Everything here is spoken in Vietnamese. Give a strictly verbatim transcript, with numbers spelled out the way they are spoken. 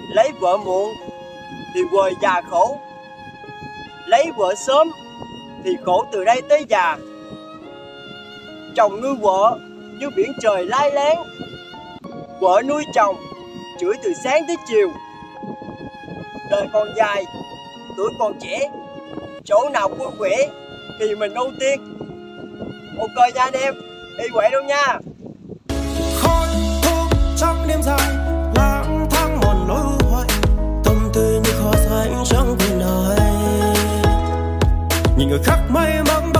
Lấy vợ muộn thì quời già khổ, lấy vợ sớm thì khổ từ đây tới già. Chồng nuôi vợ như biển trời lai láng, vợ nuôi chồng chửi từ sáng tới chiều. Đời còn dài, tuổi còn trẻ, chỗ nào vui khỏe thì mình ưu tiên. Ok nha anh em, đi khỏe luôn nha. Khói thuốc trong đêm dài, lang thang một nỗi u hoài, tâm tư như khó sánh chẳng thể nói. Nhìn người khác may mắn